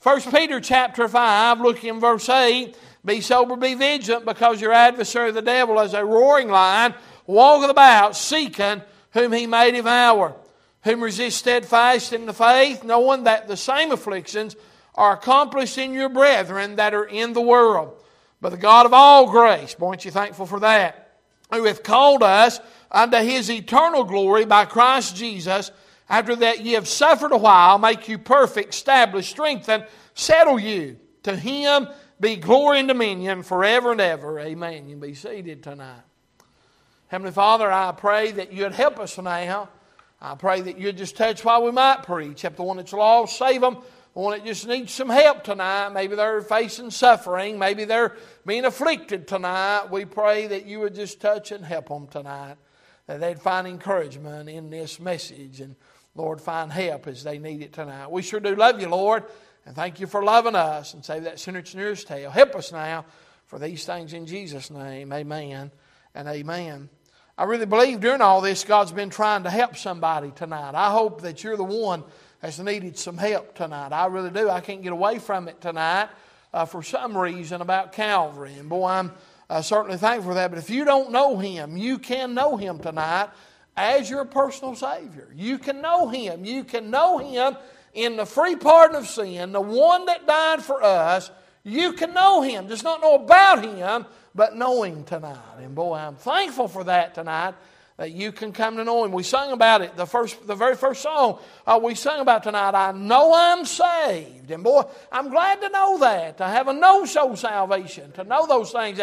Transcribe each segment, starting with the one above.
1 Peter chapter 5, looking in verse 8, be sober, be vigilant, because your adversary the devil, as a roaring lion, walketh about, seeking whom he may devour. Whom resist steadfast in the faith, knowing that the same afflictions are accomplished in your brethren that are in the world. But the God of all grace, boy, aren't you thankful for that, who hath called us unto His eternal glory by Christ Jesus, after that ye have suffered a while, make you perfect, establish, strengthen, settle you. To Him be glory and dominion forever and ever. Amen. You can be seated tonight. Heavenly Father, I pray that you'd help us now. I pray that you'd just touch while we might preach. Help the one that's lost, save them. The one that just needs some help tonight. Maybe they're facing suffering. Maybe they're being afflicted tonight. We pray that you would just touch and help them tonight. That they'd find encouragement in this message. And Lord, find help as they need it tonight. We sure do love you, Lord. And thank you for loving us. And save that sinner that's nearest tail. Help us now for these things in Jesus' name. Amen and amen. I really believe during all this, God's been trying to help somebody tonight. I hope that you're the one that's needed some help tonight. I really do. I can't get away from it tonight for some reason about Calvary. And boy, I'm certainly thankful for that. But if you don't know Him, you can know Him tonight as your personal Savior. You can know Him. You can know Him in the free pardon of sin, the one that died for us. You can know Him. Just not know about Him, but know Him tonight. And boy, I'm thankful for that tonight, that you can come to know Him. We sung about it, the very first song we sung about tonight, I know I'm saved. And boy, I'm glad to know that, to have a no-so salvation, to know those things.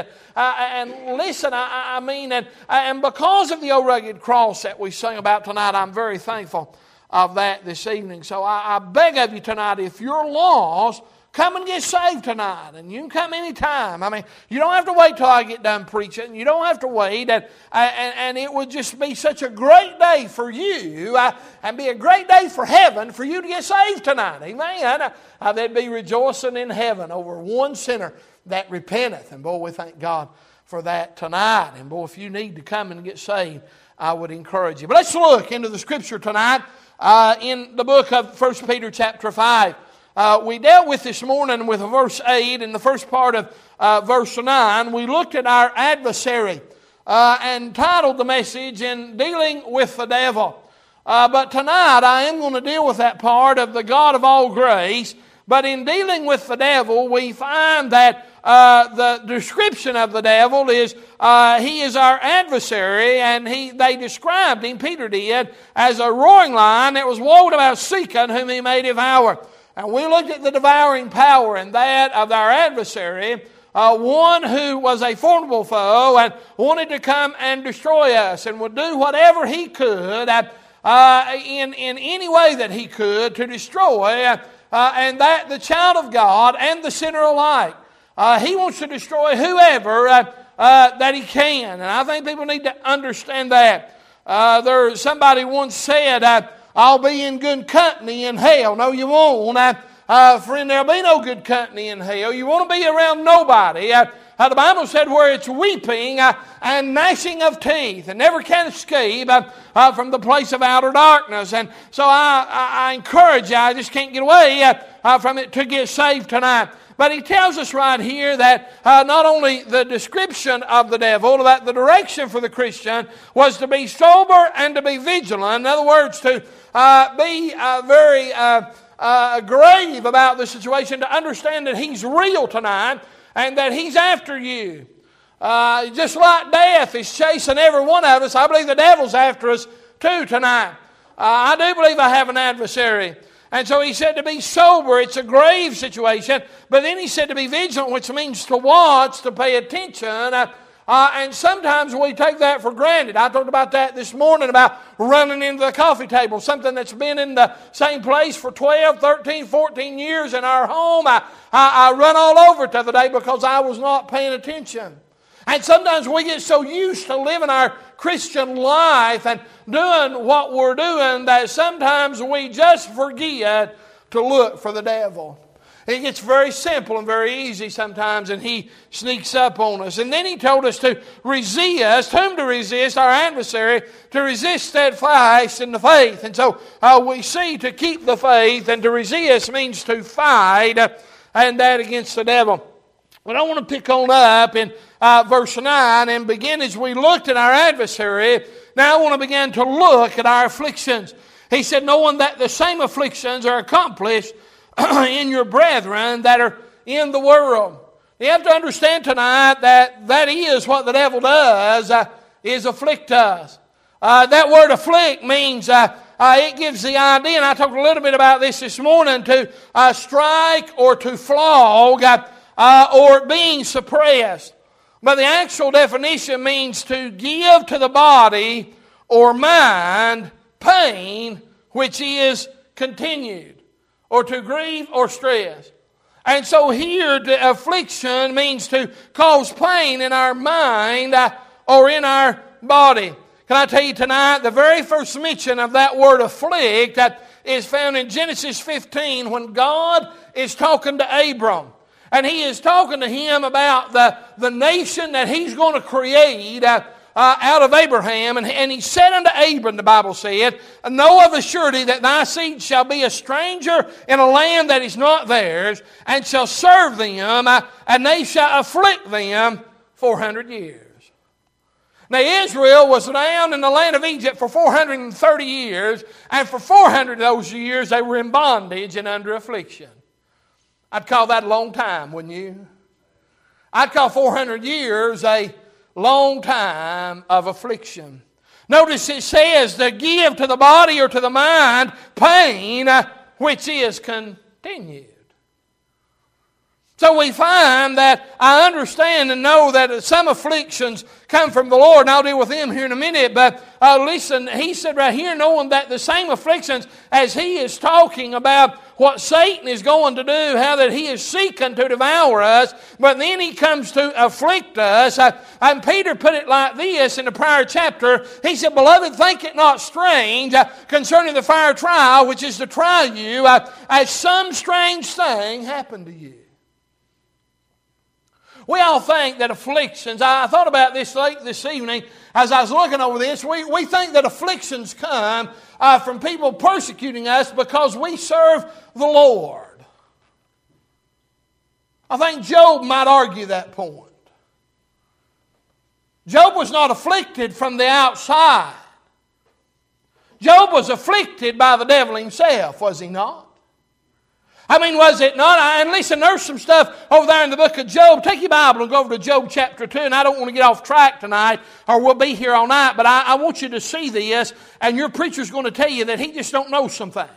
And listen, I mean, and because of the old rugged cross that we sung about tonight, I'm very thankful of that this evening. So I beg of you tonight, if you're lost, come and get saved tonight. And you can come anytime. I mean, you don't have to wait till I get done preaching. You don't have to wait. And it would just be such a great day for you and be a great day for heaven for you to get saved tonight. Amen. There'd be rejoicing in heaven over one sinner that repenteth. And boy, we thank God for that tonight. And boy, if you need to come and get saved, I would encourage you. But let's look into the Scripture tonight in the book of 1 Peter chapter 5. We dealt with this morning with verse 8 and the first part of verse 9. We looked at our adversary and titled the message in Dealing with the Devil. But tonight I am going to deal with that part of the God of all grace. But in dealing with the devil, we find that the description of the devil is he is our adversary, and they described him, Peter did, as a roaring lion that was walking about seeking whom he may devour. And we looked at the devouring power and that of our adversary, one who was a formidable foe and wanted to come and destroy us and would do whatever he could in any way that he could to destroy and that the child of God and the sinner alike. He wants to destroy whoever that he can. And I think people need to understand that. Somebody once said, I'll be in good company in hell. No, you won't. Friend, there'll be no good company in hell. You want to be around nobody. The Bible said where it's weeping and gnashing of teeth and never can escape from the place of outer darkness. And so I encourage you, I just can't get away from it to get saved tonight. But he tells us right here that not only the description of the devil, that the direction for the Christian was to be sober and to be vigilant. In other words, to be very grave about the situation, to understand that he's real tonight and that he's after you. Just like death is chasing every one of us, I believe the devil's after us too tonight. I do believe I have an adversary. And so he said to be sober. It's a grave situation. But then he said to be vigilant, which means to watch, to pay attention. And sometimes we take that for granted. I talked about that this morning, about running into the coffee table, something that's been in the same place for 12, 13, 14 years in our home. I run all over it the other day because I was not paying attention. And sometimes we get so used to living our Christian life and doing what we're doing that sometimes we just forget to look for the devil. It gets very simple and very easy sometimes, and he sneaks up on us. And then he told us to resist. Whom to resist? Our adversary. To resist steadfast in the faith. And so we see to keep the faith, and to resist means to fight, and that against the devil. But I want to pick on up in verse 9 and begin as we looked at our adversary. Now I want to begin to look at our afflictions. He said, knowing that the same afflictions are accomplished in your brethren that are in the world. You have to understand tonight that is what the devil does, is afflict us. That word afflict means it gives the idea, and I talked a little bit about this morning, to strike or to flog or being suppressed. But the actual definition means to give to the body or mind pain which is continued, or to grieve or stress. And so here, the affliction means to cause pain in our mind or in our body. Can I tell you tonight, the very first mention of that word afflict is found in Genesis 15 when God is talking to Abram. And he is talking to him about the nation that he's going to create out of Abraham. And he said unto Abram, the Bible said, know of a surety that thy seed shall be a stranger in a land that is not theirs, and shall serve them, and they shall afflict them 400 years. Now Israel was down in the land of Egypt for 430 years, and for 400 of those years they were in bondage and under affliction. I'd call that a long time, wouldn't you? I'd call 400 years a long time of affliction. Notice it says to give to the body or to the mind pain which is continued. So we find that I understand and know that some afflictions come from the Lord, and I'll deal with them here in a minute. But listen, he said right here, knowing that the same afflictions as he is talking about what Satan is going to do, how that he is seeking to devour us, but then he comes to afflict us. And Peter put it like this in the prior chapter. He said, beloved, think it not strange concerning the fire trial, which is to try you, as some strange thing happened to you. We all think that afflictions, I thought about this late this evening as I was looking over this, we think that afflictions come from people persecuting us because we serve the Lord. I think Job might argue that point. Job was not afflicted from the outside. Job was afflicted by the devil himself, was he not? I mean, was it not? And listen, there's some stuff over there in the book of Job. Take your Bible and go over to Job chapter 2. And I don't want to get off track tonight, or we'll be here all night. But I want you to see this. And your preacher's going to tell you that he just don't know some things.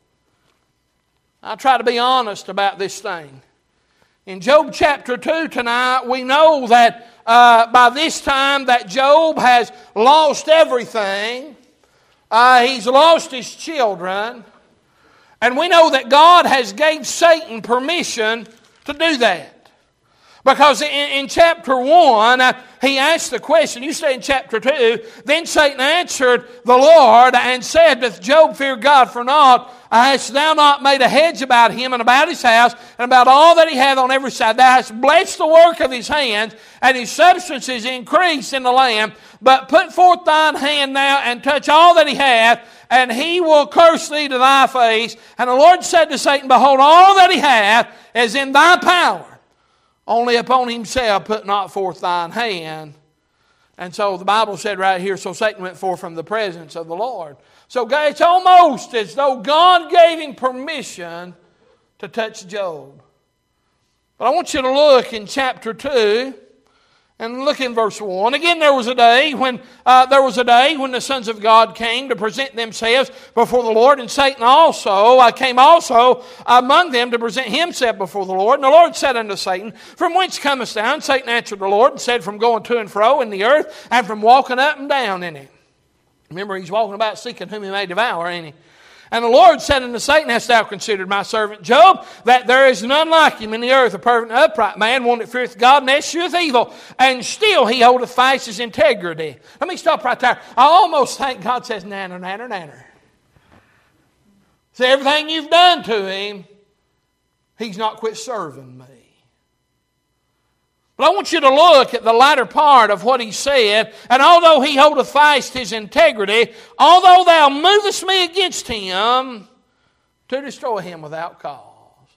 I'll try to be honest about this thing. In Job chapter 2 tonight, we know that by this time that Job has lost everything. He's lost his children. And we know that God has gave Satan permission to do that. Because in chapter 1, he asked the question, you say in chapter 2, then Satan answered the Lord and said, doth Job fear God for naught? Hast thou not made a hedge about him and about his house and about all that he hath on every side? Thou hast blessed the work of his hands, and his substance is increased in the land. But put forth thine hand now and touch all that he hath, and he will curse thee to thy face. And the Lord said to Satan, behold, all that he hath is in thy power. Only upon himself put not forth thine hand. And so the Bible said right here, so Satan went forth from the presence of the Lord. So it's almost as though God gave him permission to touch Job. But I want you to look in chapter 2 and look in verse 1. Again, there was a day when the sons of God came to present themselves before the Lord, and Satan also came also among them to present himself before the Lord. And the Lord said unto Satan, from whence comest thou? And Satan answered the Lord and said, from going to and fro in the earth, and from walking up and down in it. Remember, he's walking about seeking whom he may devour, ain't he? And the Lord said unto Satan, hast thou considered my servant Job, that there is none like him in the earth, a perfect and upright man, one that feareth God and escheweth evil, and still he holdeth fast his integrity. Let me stop right there. I almost think God says, nanner, nanner, nanner. See, everything you've done to him, He's not quit serving me. But I want you to look at the latter part of what he said. And although he holdeth fast his integrity, although thou movest me against him, to destroy him without cause.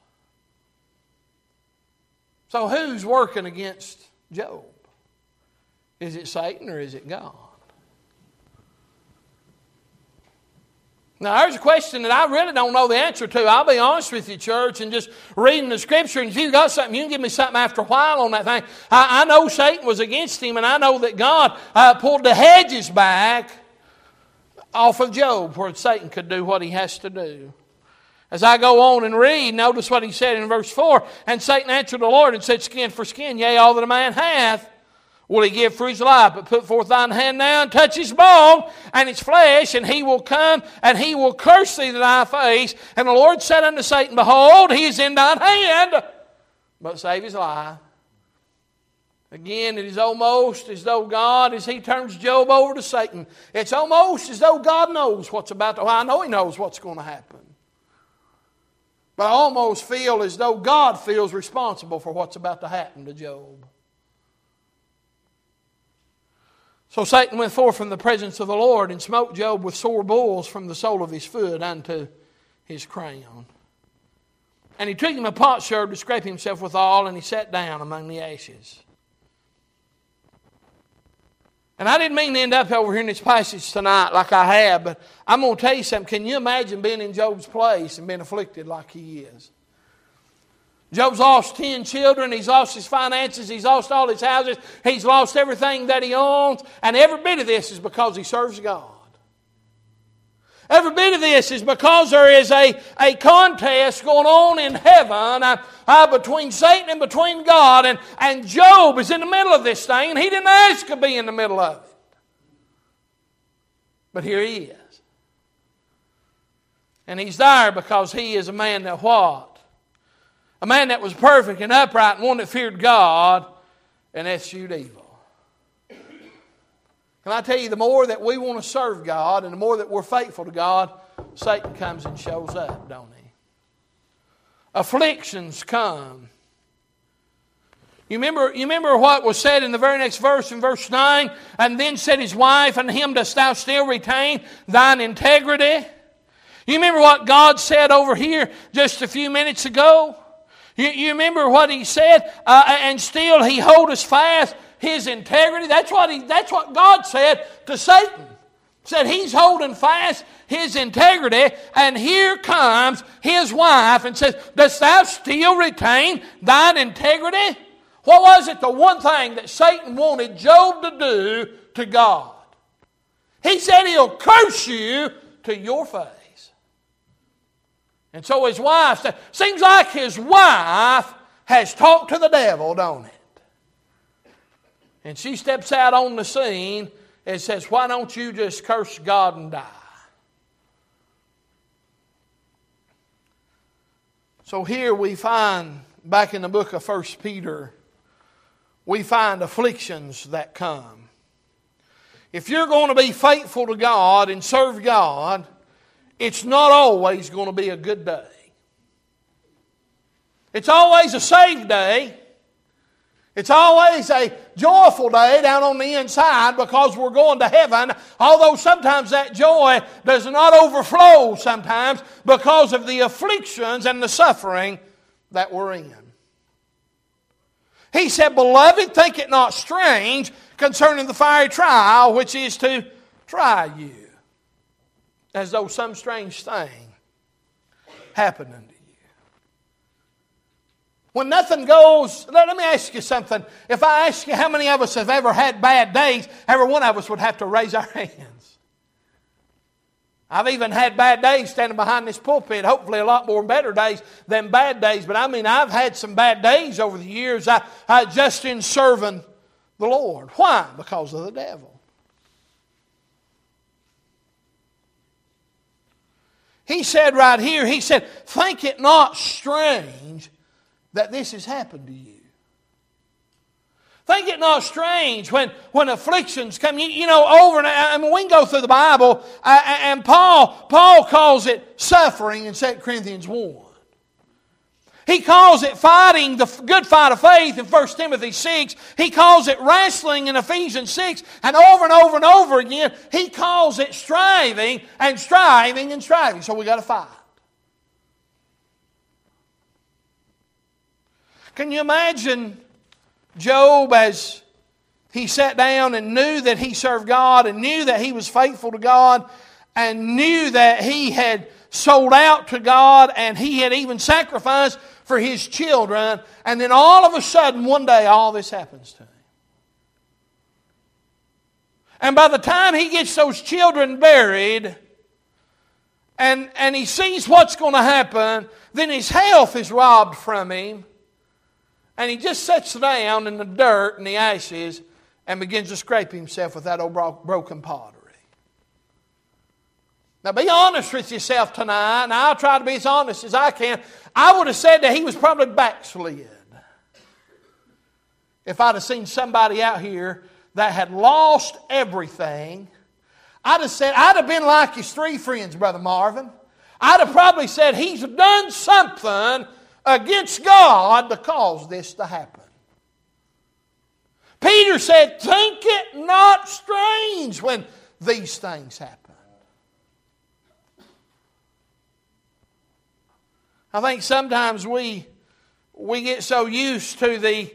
So who's working against Job? Is it Satan or is it God? Now, there's a question that I really don't know the answer to. I'll be honest with you, church, and just reading the Scripture, and if you've got something, you can give me something after a while on that thing. I know Satan was against him, and I know that God pulled the hedges back off of Job where Satan could do what he has to do. As I go on and read, notice what he said in verse 4. And Satan answered the Lord and said, skin for skin, yea, all that a man hath will he give for his life. But put forth thine hand now and touch his bone and his flesh, and he will come and he will curse thee to thy face. And the Lord said unto Satan, behold, he is in thine hand, but save his life. Again, it is almost as though God, as he turns Job over to Satan, it's almost as though God knows what's about to happen. Well, I know he knows what's going to happen. But I almost feel as though God feels responsible for what's about to happen to Job. So Satan went forth from the presence of the Lord and smote Job with sore bulls from the sole of his foot unto his crown. And he took him a potsherd to scrape himself withal, and he sat down among the ashes. And I didn't mean to end up over here in this passage tonight like I have, but I'm going to tell you something. Can you imagine being in Job's place and being afflicted like he is? Job's lost 10 children. He's lost his finances. He's lost all his houses. He's lost everything that he owns. And every bit of this is because he serves God. Every bit of this is because there is a contest going on in heaven between Satan and between God. And Job is in the middle of this thing, and he didn't ask to be in the middle of it. But here he is. And he's there because he is a man that what? A man that was perfect and upright and one that feared God and eschewed evil. Can I tell you, the more that we want to serve God and the more that we're faithful to God, Satan comes and shows up, don't he? Afflictions come. You remember what was said in the very next verse, in verse 9? And then said his wife, unto him dost thou still retain thine integrity? You remember what God said over here just a few minutes ago? You remember what he said? And still he holdeth fast his integrity. That's what God said to Satan. He said he's holding fast his integrity, and here comes his wife and says, dost thou still retain thine integrity? What was it, the one thing that Satan wanted Job to do to God? He said he'll curse you to your face. And so his wife said, seems like his wife has talked to the devil, don't it? And she steps out on the scene and says, why don't you just curse God and die? So here we find, back in the book of 1 Peter, we find afflictions that come. If you're going to be faithful to God and serve God, it's not always going to be a good day. It's always a saved day. It's always a joyful day down on the inside because we're going to heaven, although sometimes that joy does not overflow sometimes because of the afflictions and the suffering that we're in. He said, beloved, think it not strange concerning the fiery trial which is to try you, as though some strange thing happened unto you. When nothing goes, let me ask you something. If I ask you how many of us have ever had bad days, every one of us would have to raise our hands. I've even had bad days standing behind this pulpit, hopefully a lot more better days than bad days. But I mean, I've had some bad days over the years just in serving the Lord. Why? Because of the devil. He said right here, he said, think it not strange that this has happened to you. Think it not strange when afflictions come. You know, over and I mean, we can go through the Bible, and Paul calls it suffering in 2 Corinthians 1. He calls it fighting the good fight of faith in 1 Timothy 6. He calls it wrestling in Ephesians 6. And over and over again, he calls it striving and striving and striving. So we got to fight. Can you imagine Job as he sat down and knew that he served God and knew that he was faithful to God and knew that he had sold out to God and he had even sacrificed for his children, and then all of a sudden one day all this happens to him. And by the time he gets those children buried and he sees what's going to happen, then his health is robbed from him, and he just sits down in the dirt and the ashes and begins to scrape himself with that old broken pottery. Now be honest with yourself tonight, and I'll try to be as honest as I can. I would have said that he was probably backslid if I'd have seen somebody out here that had lost everything. I'd have been like his three friends, Brother Marvin. I'd have probably said he's done something against God to cause this to happen. Peter said, think it not strange when these things happen. I think sometimes we get so used to the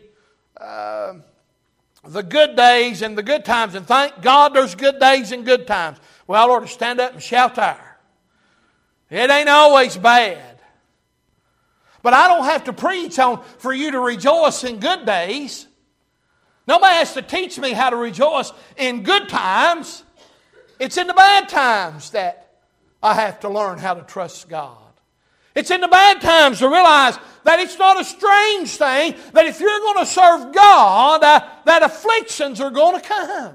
good days and the good times, and thank God there's good days and good times. Well, Lord, stand up and shout there. It ain't always bad. But I don't have to preach on for you to rejoice in good days. Nobody has to teach me how to rejoice in good times. It's in the bad times that I have to learn how to trust God. It's in the bad times to realize that it's not a strange thing that if you're going to serve God, that afflictions are going to come.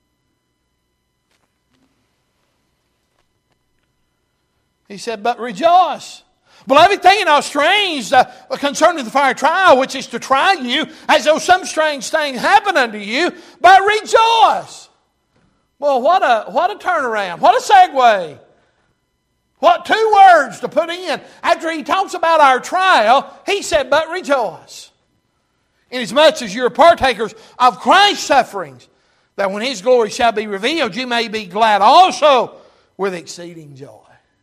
He said, but rejoice. Beloved, think it not strange concerning the fire trial, which is to try you, as though some strange thing happened unto you, but rejoice. Well, what a turnaround. What a segue. What two words to put in. After he talks about our trial, he said, but rejoice. Inasmuch as you are partakers of Christ's sufferings, that when His glory shall be revealed, you may be glad also with exceeding joy.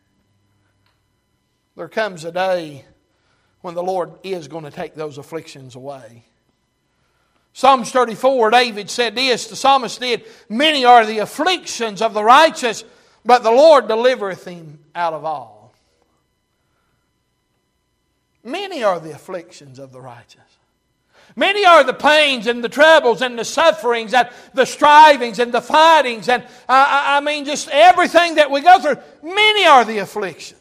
There comes a day when the Lord is going to take those afflictions away. Psalms 34, David said this, the psalmist did, many are the afflictions of the righteous, but the Lord delivereth him out of all. Many are the afflictions of the righteous. Many are the pains and the troubles and the sufferings and the strivings and the fightings and just everything that we go through. Many are the afflictions.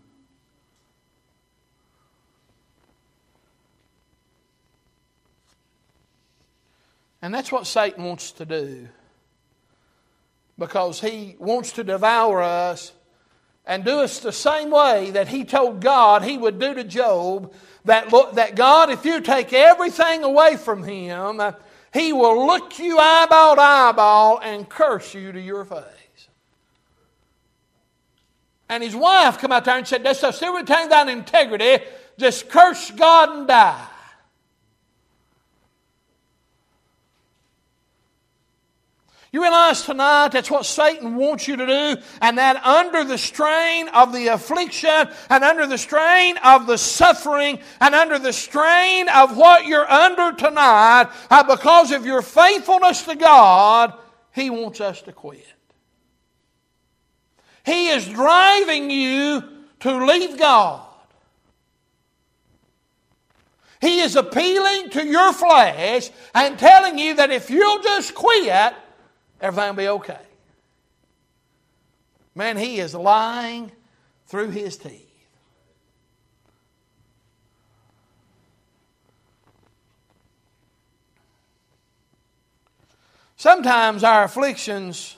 And that's what Satan wants to do. Because he wants to devour us and do us the same way that he told God he would do to Job. That God, if you take everything away from him, he will look you eyeball to eyeball and curse you to your face. And his wife come out there and said, "Dost thou still retain thine integrity? Just curse God and die." You realize tonight that's what Satan wants you to do, and that under the strain of the affliction and under the strain of the suffering and under the strain of what you're under tonight, because of your faithfulness to God, he wants us to quit. He is driving you to leave God. He is appealing to your flesh and telling you that if you'll just quit, everything will be okay. Man, he is lying through his teeth. Sometimes our afflictions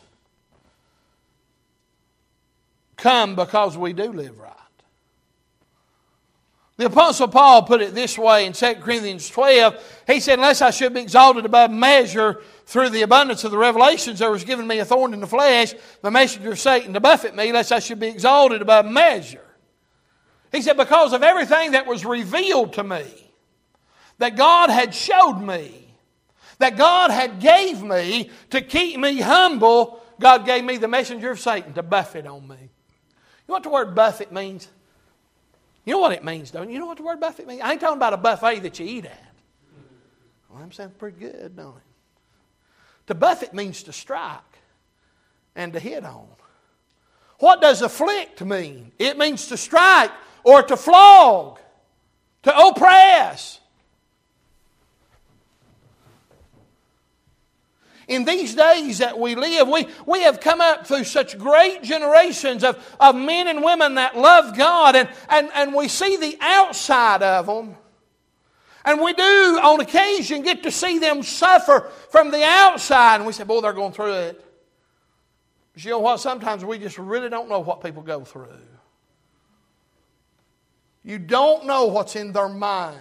come because we do live right. The Apostle Paul put it this way in 2 Corinthians 12. He said, "Unless I should be exalted above measure through the abundance of the revelations, there was given me a thorn in the flesh, the messenger of Satan to buffet me, lest I should be exalted above measure." He said, because of everything that was revealed to me, that God had showed me, that God had gave me to keep me humble, God gave me the messenger of Satan to buffet on me. You know what the word buffet means? You know what it means, don't you? You know what the word buffet means? I ain't talking about a buffet that you eat at. Well, that sounds pretty good, don't it? To buffet means to strike and to hit on. What does afflict mean? It means to strike or to flog, to oppress. In these days that we live, we have come up through such great generations of men and women that love God, and we see the outside of them. And we do, on occasion, get to see them suffer from the outside. And we say, boy, they're going through it. But you know what? Sometimes we just really don't know what people go through. You don't know what's in their mind.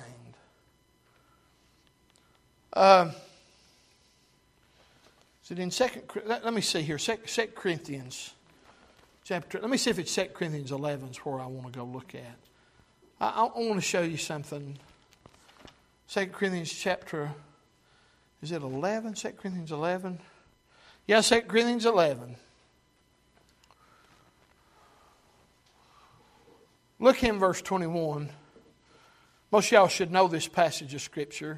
Is it in let me see here, 2 Corinthians chapter, let me see if it's 2 Corinthians 11 is where I want to go look at. I want to show you something. 2 Corinthians chapter, is it 11? 2 Corinthians 11? Yeah, 2 Corinthians 11. Look in verse 21. Most of y'all should know this passage of Scripture.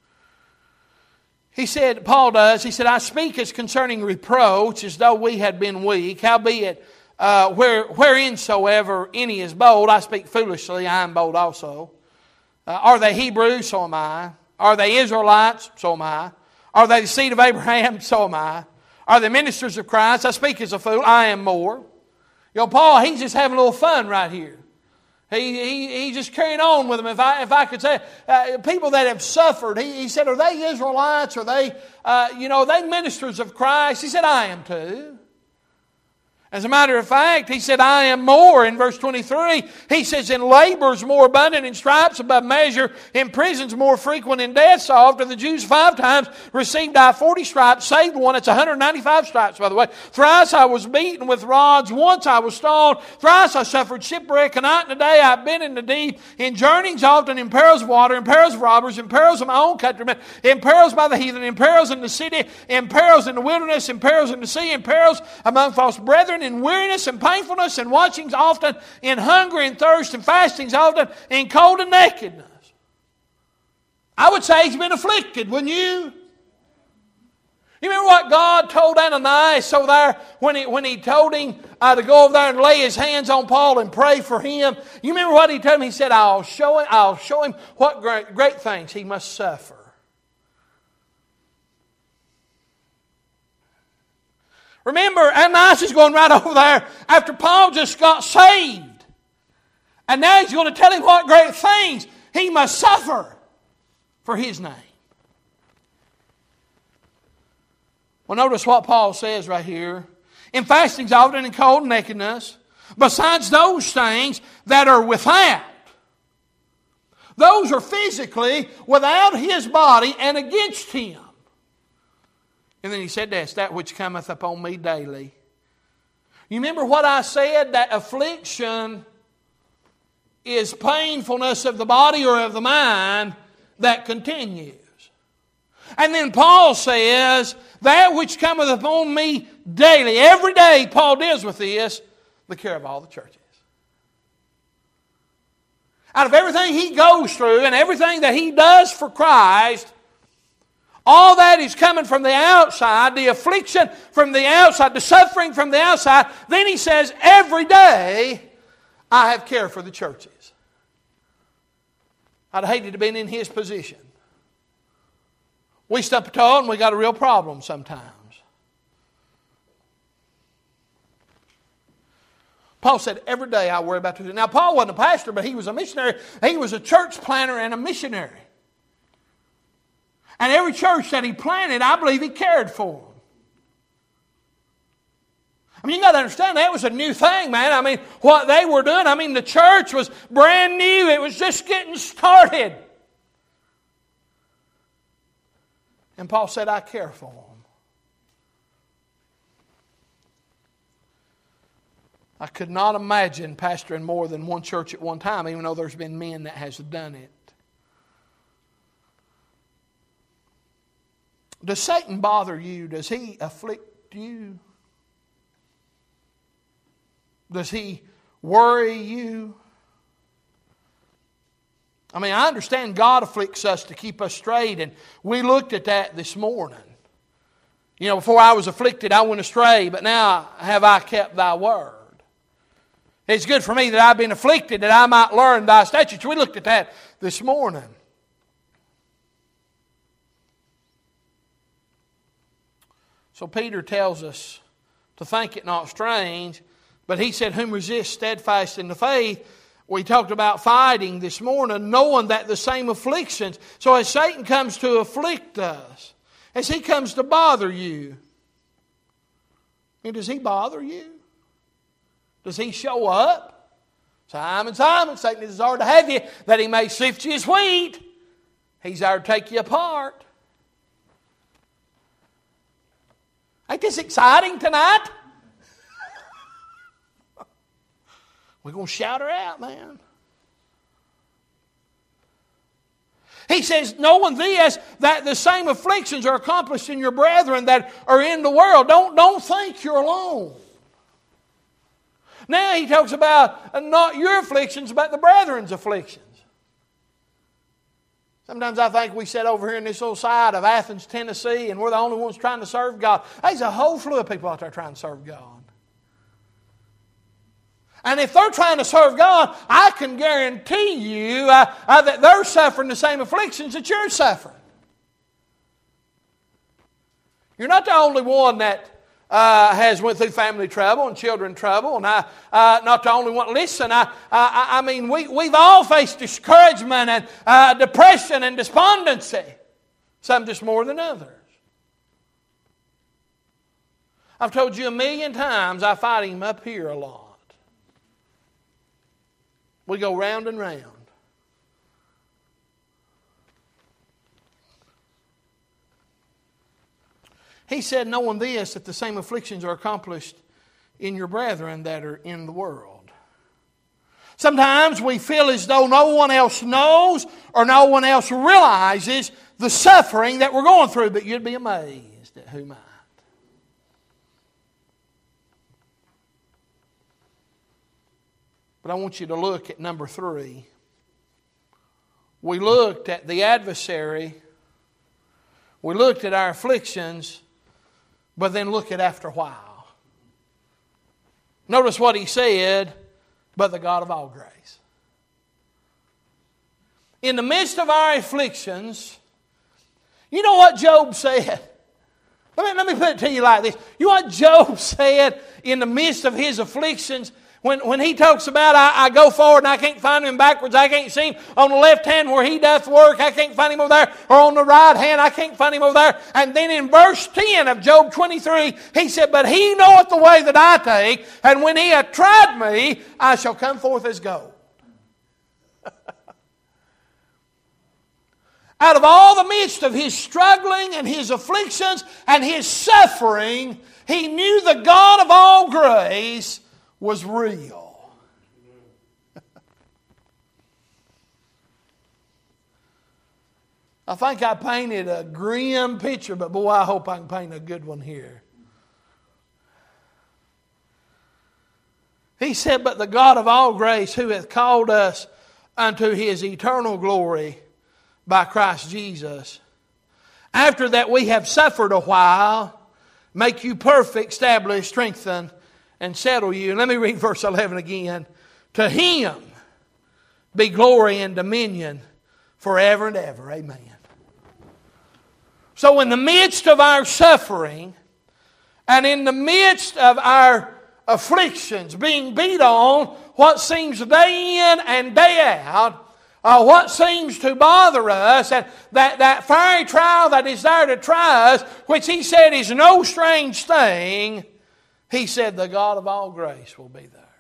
He said, Paul does, he said, I speak as concerning reproach, as though we had been weak. Howbeit, whereinsoever any is bold, I speak foolishly, I am bold also. Are they Hebrews? So am I. Are they Israelites? So am I. Are they the seed of Abraham? So am I. Are they ministers of Christ? I speak as a fool, I am more. You know, Paul, he's just having a little fun right here. He's just carrying on with them. If I could say, people that have suffered, he said, are they Israelites? Are they, are they ministers of Christ? He said, I am too. As a matter of fact, he said, I am more. In verse 23, he says, in labors more abundant, in stripes above measure, in prisons more frequent, in deaths oft. Of the Jews 5 times received I 40 stripes, saved one. It's 195 stripes, by the way. Thrice I was beaten with rods. Once I was stoned. Thrice I suffered shipwreck. A night and a day I have been in the deep. In journeyings often, in perils of water, in perils of robbers, in perils of my own countrymen, in perils by the heathen, in perils in the city, in perils in the wilderness, in perils in the sea, in perils among false brethren, in weariness and painfulness, and watchings often, in hunger and thirst, and fastings often, in cold and nakedness. I would say he's been afflicted, wouldn't you? You remember what God told Ananias over there when he told him to go over there and lay his hands on Paul and pray for him? You remember what he told him? He said, I'll show him what great things he must suffer. Remember, Ananias is going right over there after Paul just got saved. And now he's going to tell him what great things he must suffer for his name. Well, notice what Paul says right here. In fastings often, in cold and nakedness, besides those things that are without. Those are physically without his body and against him. And then he said, that's that which cometh upon me daily. You remember what I said? That affliction is painfulness of the body or of the mind that continues. And then Paul says, that which cometh upon me daily. Every day Paul deals with this, the care of all the churches. Out of everything he goes through and everything that he does for Christ, all that is coming from the outside, the affliction from the outside, the suffering from the outside. Then he says, every day I have care for the churches. I'd hated to have been in his position. We stump a toe and we got a real problem sometimes. Paul said, every day I worry about this. Now, Paul wasn't a pastor, but he was a missionary. He was a church planter and a missionary. And every church that he planted, I believe he cared for them. I mean, you got to understand, that was a new thing, man. I mean, what they were doing, I mean, the church was brand new. It was just getting started. And Paul said, I care for them. I could not imagine pastoring more than one church at one time, even though there's been men that has done it. Does Satan bother you? Does he afflict you? Does he worry you? I mean, I understand God afflicts us to keep us straight, and we looked at that this morning. You know, before I was afflicted, I went astray, but now have I kept thy word. It's good for me that I've been afflicted, that I might learn thy statutes. We looked at that this morning. So Peter tells us to think it not strange, but he said, whom resist steadfast in the faith. We talked about fighting this morning, knowing that the same afflictions. So as Satan comes to afflict us, as he comes to bother you, and does he bother you? Does he show up? Simon, Simon, Satan is hard to have you, that he may sift you as wheat. He's there to take you apart. Ain't this exciting tonight? We're going to shout her out, man. He says, knowing this, that the same afflictions are accomplished in your brethren that are in the world. Don't think you're alone. Now he talks about not your afflictions, but the brethren's afflictions. Sometimes I think we sit over here in this little side of Athens, Tennessee, and we're the only ones trying to serve God. There's a whole slew of people out there trying to serve God. And if they're trying to serve God, I can guarantee you that they're suffering the same afflictions that you're suffering. You're not the only one that has went through family trouble and children trouble, and not the only one. Listen, I mean, we've all faced discouragement and depression and despondency. Some just more than others. I've told you 1,000,000 times I fight him up here a lot. We go round and round. He said, knowing this, that the same afflictions are accomplished in your brethren that are in the world. Sometimes we feel as though no one else knows or no one else realizes the suffering that we're going through, but you'd be amazed at who might. But I want you to look at number 3. We looked at the adversary. We looked at our afflictions. But then look at after a while. Notice what he said, but the God of all grace. In the midst of our afflictions, you know what Job said? Let me put it to you like this. You know what Job said in the midst of his afflictions? When he talks about, I go forward and I can't find him backwards, I can't see him on the left hand where he doth work, I can't find him over there, or on the right hand, I can't find him over there. And then in verse 10 of Job 23, he said, but he knoweth the way that I take, and when he hath tried me, I shall come forth as gold. Out of all the midst of his struggling and his afflictions and his suffering, he knew the God of all grace was real. I think I painted a grim picture, but boy, I hope I can paint a good one here. He said, but the God of all grace, who hath called us unto his eternal glory by Christ Jesus, after that we have suffered a while, make you perfect, establish, strengthen, and settle you. And let me read verse 11 again. To him be glory and dominion forever and ever. Amen. So in the midst of our suffering and in the midst of our afflictions, being beat on, what seems day in and day out, what seems to bother us, and that fiery trial that is there to try us, which he said is no strange thing, he said the God of all grace will be there.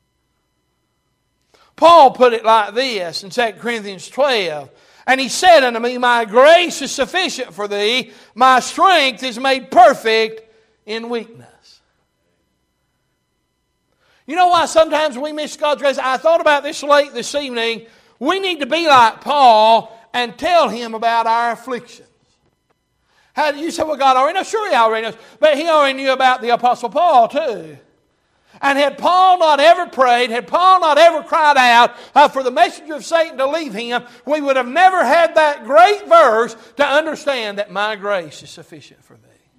Paul put it like this in 2 Corinthians 12. And he said unto me, my grace is sufficient for thee. My strength is made perfect in weakness. You know why sometimes we miss God's grace? I thought about this late this evening. We need to be like Paul and tell him about our afflictions. How do you say, well, God already knows? Sure, He already knows. But He already knew about the Apostle Paul too. And had Paul not ever prayed, had Paul not ever cried out for the messenger of Satan to leave him, we would have never had that great verse to understand that my grace is sufficient for thee.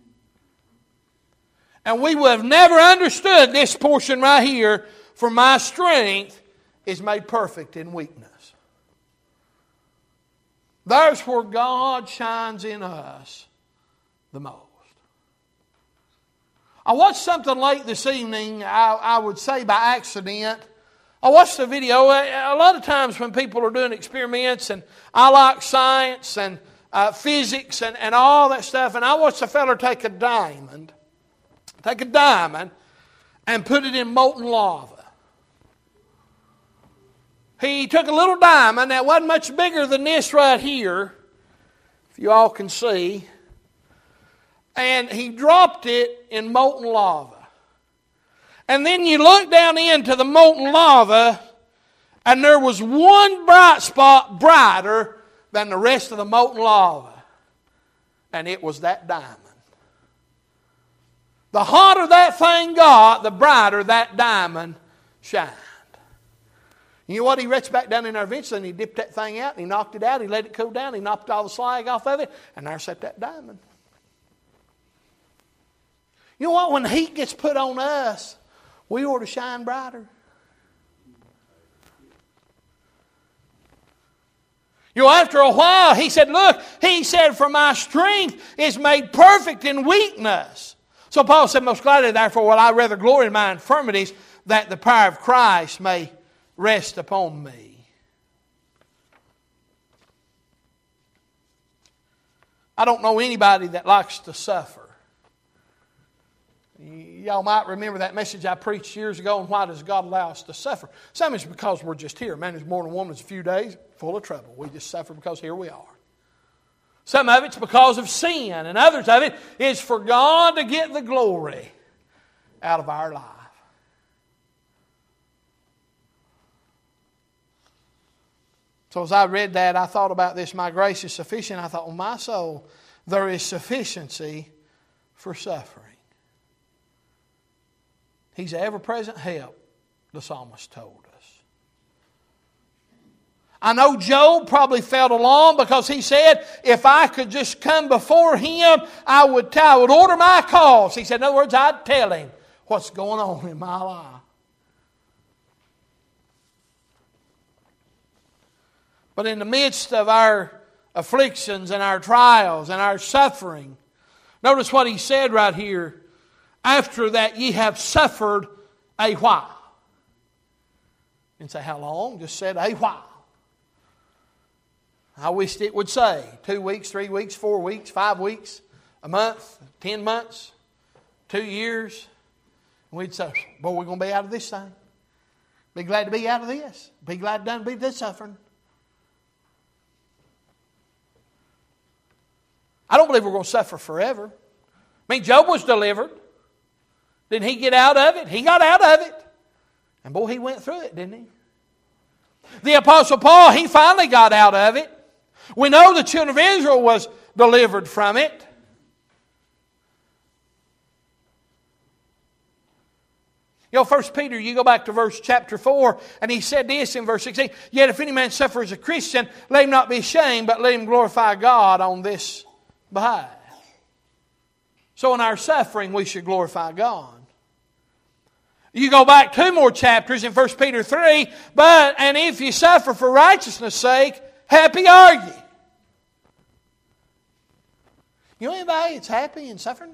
And we would have never understood this portion right here, for my strength is made perfect in weakness. There's where God shines in us the most. I watched something late this evening, I would say by accident. I watched a video. A lot of times when people are doing experiments, and I like science and physics and all that stuff, and I watched a fella take a diamond and put it in molten lava. He took a little diamond that wasn't much bigger than this right here, if you all can see, and he dropped it in molten lava. And then you look down into the molten lava, and there was one bright spot brighter than the rest of the molten lava. And it was that diamond. The hotter that thing got, the brighter that diamond shined. You know what? He reached back down in there eventually, and he dipped that thing out, and he knocked it out, he let it cool down, he knocked all the slag off of it, and there sat that diamond. You know what? When heat gets put on us, we ought to shine brighter. You know, after a while, he said, look, he said, for my strength is made perfect in weakness. So Paul said, most gladly, therefore, will I rather glory in my infirmities, that the power of Christ may rest upon me. I don't know anybody that likes to suffer. Y'all might remember that message I preached years ago on why does God allow us to suffer. Some is because we're just here. Man, there's more than one, there's a few days full of trouble. We just suffer because here we are. Some of it's because of sin, and others of it is for God to get the glory out of our life. So as I read that, I thought about this, my grace is sufficient. I thought, well, my soul, there is sufficiency for suffering. He's an ever-present help, the psalmist told us. I know Job probably felt alone because he said, if I could just come before him, I would order my cause. He said, in other words, I'd tell him what's going on in my life. But in the midst of our afflictions and our trials and our suffering, notice what he said right here. After that ye have suffered a while. Didn't say how long, just said a while. I wished it would say 2 weeks, 3 weeks, 4 weeks, 5 weeks, a month, 10 months, 2 years. And we'd say, boy, we're going to be out of this thing. Be glad to be out of this. Be glad to be this suffering. I don't believe we're going to suffer forever. I mean, Job was delivered. Didn't he get out of it? He got out of it. And boy, he went through it, didn't he? The Apostle Paul, he finally got out of it. We know the children of Israel was delivered from it. You know, 1 Peter, you go back to chapter 4, and he said this in verse 16, yet if any man suffer as a Christian, let him not be ashamed, but let him glorify God on this behalf. So in our suffering, we should glorify God. You go back 2 more chapters in 1 Peter 3, and if you suffer for righteousness' sake, happy are ye. You know anybody that's happy in suffering?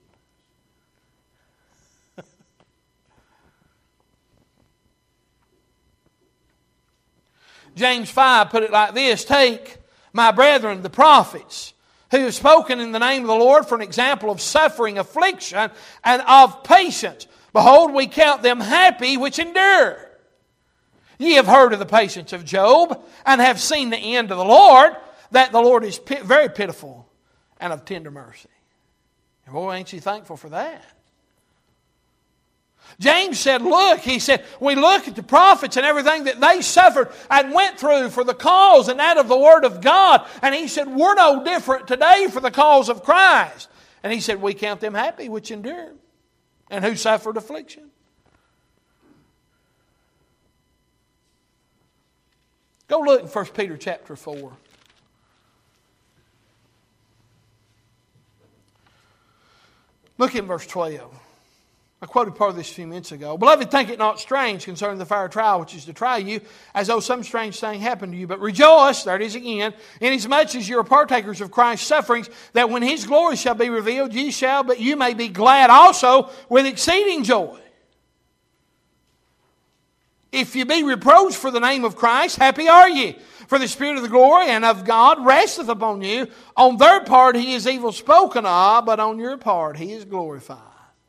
James 5 put it like this, take, my brethren, the prophets, who have spoken in the name of the Lord for an example of suffering, affliction, and of patience. Behold, we count them happy which endure. Ye have heard of the patience of Job, and have seen the end of the Lord, that the Lord is very pitiful and of tender mercy. And boy, ain't you thankful for that? James said, look, he said, we look at the prophets and everything that they suffered and went through for the cause and that of the Word of God. And he said, we're no different today for the cause of Christ. And he said, we count them happy which endure and who suffered affliction. Go look in 1 Peter chapter 4. Look in verse 12. I quoted part of this a few minutes ago. Beloved, think it not strange concerning the fire trial which is to try you, as though some strange thing happened to you. But rejoice, there it is again, inasmuch as you are partakers of Christ's sufferings, that when His glory shall be revealed, you may be glad also with exceeding joy. If you be reproached for the name of Christ, happy are ye. For the Spirit of the glory and of God resteth upon you. On their part He is evil spoken of, but on your part He is glorified.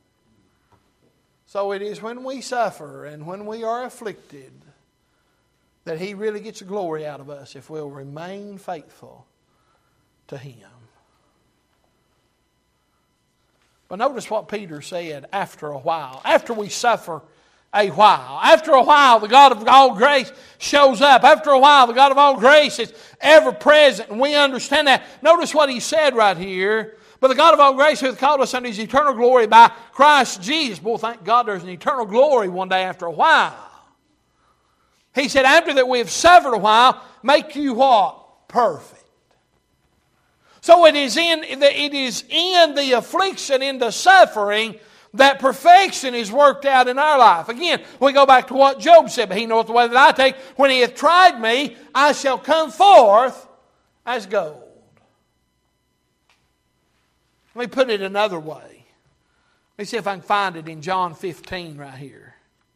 So it is when we suffer and when we are afflicted that He really gets the glory out of us if we'll remain faithful to Him. But notice what Peter said after a while. After we suffer a while. After a while, the God of all grace shows up. After a while, the God of all grace is ever present, and we understand that. Notice what he said right here. But the God of all grace who hath called us unto His eternal glory by Christ Jesus. Boy, thank God there's an eternal glory one day after a while. He said, after that we have suffered a while, make you what? Perfect. So it is in the affliction, in the suffering, that perfection is worked out in our life. Again, we go back to what Job said. But He knoweth the way that I take. When He hath tried me, I shall come forth as gold. Let me put it another way. Let me see if I can find it in John 15 right here.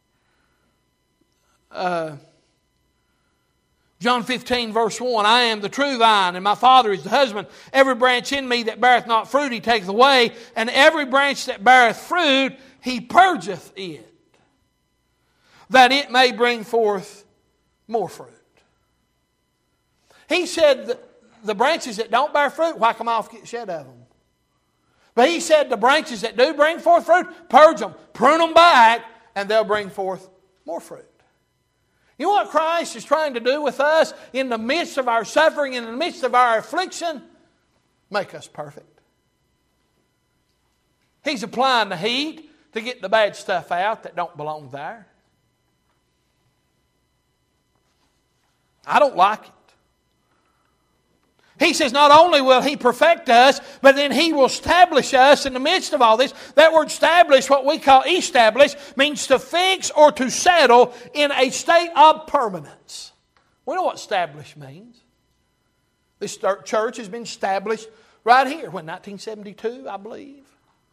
John 15 verse 1. I am the true vine, and my Father is the husband. Every branch in me that beareth not fruit He taketh away, and every branch that beareth fruit He purgeth it, that it may bring forth more fruit. He said the branches that don't bear fruit, whack them off, get shed of them. But He said the branches that do bring forth fruit, purge them, prune them back, and they'll bring forth more fruit. You know what Christ is trying to do with us in the midst of our suffering, in the midst of our affliction? Make us perfect. He's applying the heat to get the bad stuff out that don't belong there. I don't like it. He says not only will He perfect us, but then He will establish us in the midst of all this. That word establish, what we call establish, means to fix or to settle in a state of permanence. We know what establish means. This church has been established right here. When 1972, I believe.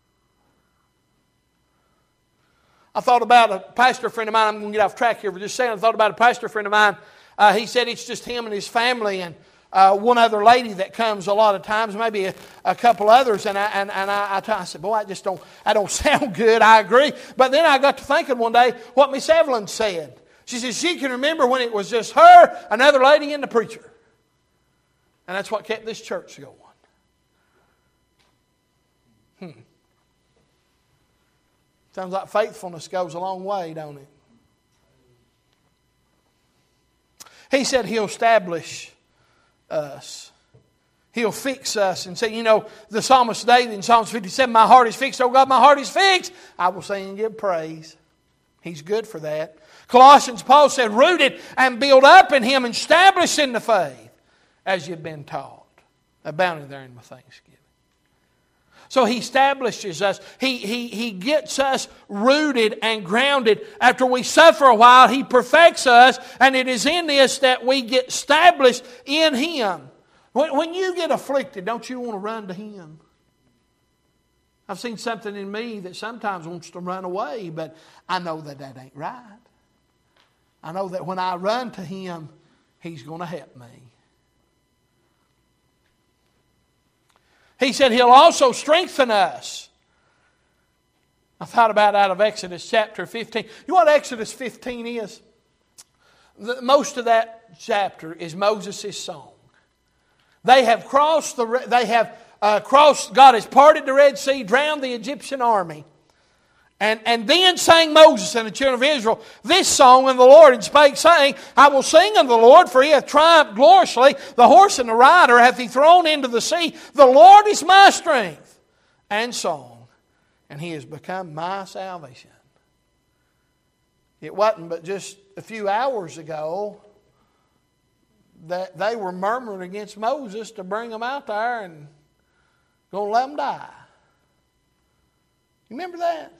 I thought about a pastor friend of mine. I'm going to get off track here for just a second. I thought about a pastor friend of mine. He said it's just him and his family and one other lady that comes a lot of times, maybe a couple others, and I said, boy, I don't sound good. I agree. But then I got to thinking one day what Miss Evelyn said. She said she can remember when it was just her, another lady, and the preacher. And that's what kept this church going. Sounds like faithfulness goes a long way, don't it? He said He'll establish us. He'll fix us and say, the psalmist David in Psalms 57, my heart is fixed, oh God, my heart is fixed. I will sing and give praise. He's good for that. Colossians, Paul said, rooted and built up in Him, established in the faith, as you've been taught, abounding therein with thanksgiving. So He establishes us. He gets us rooted and grounded. After we suffer a while, He perfects us. And it is in this that we get established in Him. When you get afflicted, don't you want to run to Him? I've seen something in me that sometimes wants to run away, but I know that ain't right. I know that when I run to Him, He's going to help me. He said He'll also strengthen us. I thought about out of Exodus chapter 15. You know what Exodus 15 is? Most of that chapter is Moses' song. They have crossed God has parted the Red Sea, drowned the Egyptian army. And then sang Moses and the children of Israel this song unto the Lord, and spake, saying, I will sing unto the Lord, for he hath triumphed gloriously. The horse and the rider hath he thrown into the sea. The Lord is my strength and song, and he has become my salvation. It wasn't but just a few hours ago that they were murmuring against Moses to bring them out there and going to let them die. You remember that?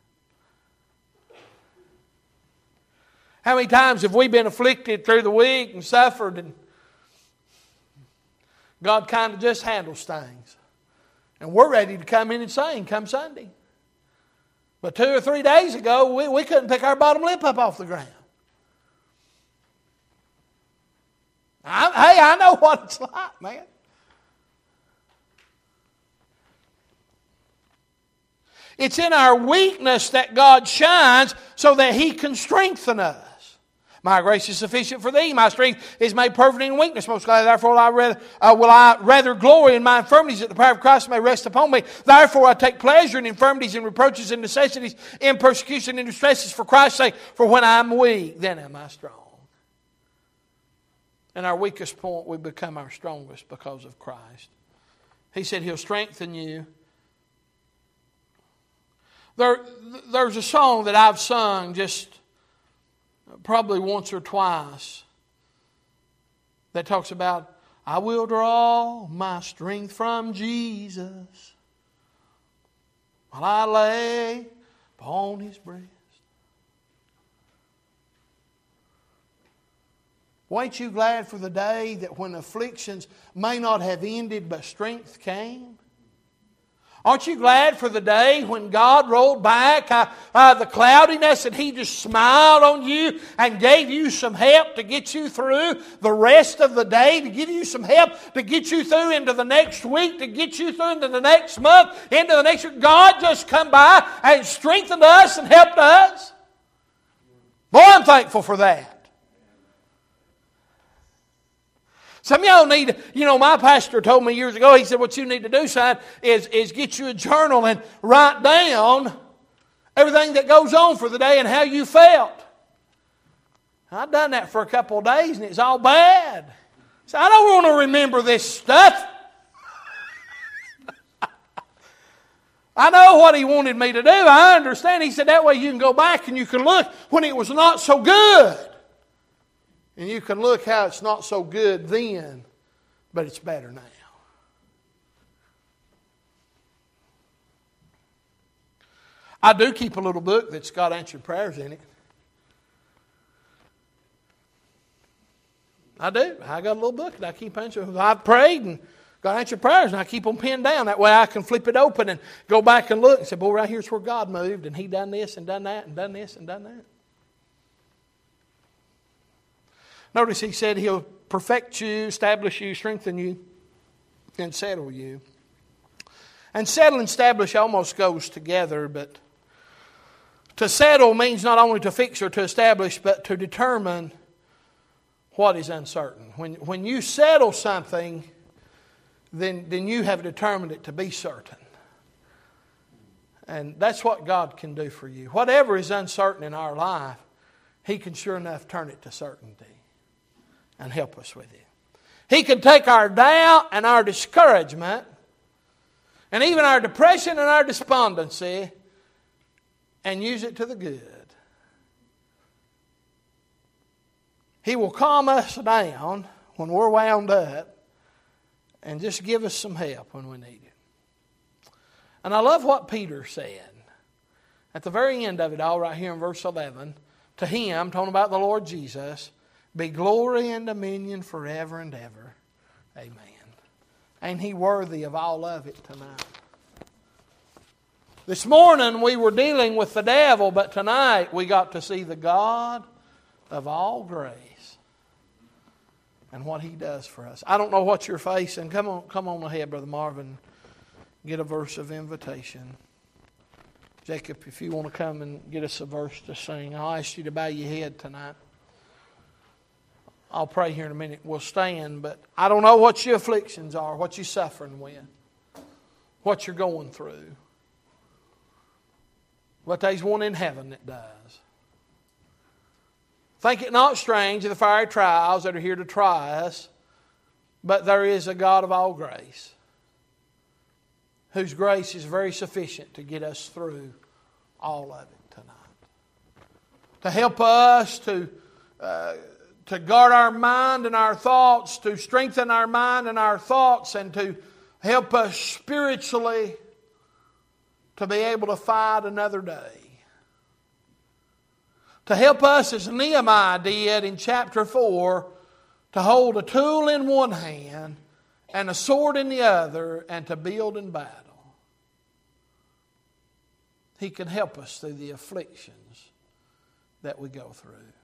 How many times have we been afflicted through the week and suffered, and God kind of just handles things. And we're ready to come in and sing come Sunday. But 2 or 3 days ago, we couldn't pick our bottom lip up off the ground. I know what it's like, man. It's in our weakness that God shines so that He can strengthen us. My grace is sufficient for thee. My strength is made perfect in weakness. Most gladly, therefore, will I rather glory in my infirmities, that the power of Christ may rest upon me. Therefore, I take pleasure in infirmities and reproaches and necessities, in persecution and distresses for Christ's sake. For when I am weak, then am I strong. In our weakest point, we become our strongest because of Christ. He said He'll strengthen you. There's a song that I've sung just probably once or twice that talks about, I will draw my strength from Jesus while I lay upon His breast. Well, ain't you glad for the day that when afflictions may not have ended, but strength came? Aren't you glad for the day when God rolled back the cloudiness and He just smiled on you and gave you some help to get you through the rest of the day, to give you some help to get you through into the next week, to get you through into the next month, into the next year? God just come by and strengthened us and helped us. Boy, I'm thankful for that. Some of y'all need, my pastor told me years ago, he said, what you need to do, son, is get you a journal and write down everything that goes on for the day and how you felt. I've done that for a couple of days and it's all bad. So I don't want to remember this stuff. I know what he wanted me to do. I understand. He said that way you can go back and you can look when it was not so good. And you can look how it's not so good then, but it's better now. I do keep a little book that's got answered prayers in it. I do. I got a little book that I keep answering. I've prayed and got answered prayers, and I keep them pinned down. That way I can flip it open and go back and look and say, boy, right here's where God moved, and He done this and done that and done this and done that. Notice He said He'll perfect you, establish you, strengthen you, and settle you. And settle and establish almost goes together, but to settle means not only to fix or to establish, but to determine what is uncertain. When you settle something, then you have determined it to be certain. And that's what God can do for you. Whatever is uncertain in our life, He can sure enough turn it to certainty and help us with it. He can take our doubt and our discouragement and even our depression and our despondency and use it to the good. He will calm us down when we're wound up and just give us some help when we need it. And I love what Peter said at the very end of it all, right here in verse 11. To Him, talking about the Lord Jesus, be glory and dominion forever and ever. Amen. Ain't He worthy of all of it tonight? This morning we were dealing with the devil, but tonight we got to see the God of all grace and what He does for us. I don't know what you're facing. Come on ahead, Brother Marvin. Get a verse of invitation. Jacob, if you want to come and get us a verse to sing, I'll ask you to bow your head tonight. I'll pray here in a minute. We'll stand, but I don't know what your afflictions are, what you're suffering with, what you're going through. But there's one in heaven that does. Think it not strange of the fiery trials that are here to try us, but there is a God of all grace, whose grace is very sufficient to get us through all of it tonight. To help us to guard our mind and our thoughts, to strengthen our mind and our thoughts, and to help us spiritually to be able to fight another day. To help us, as Nehemiah did in chapter 4, to hold a tool in one hand and a sword in the other, and to build in battle. He can help us through the afflictions that we go through.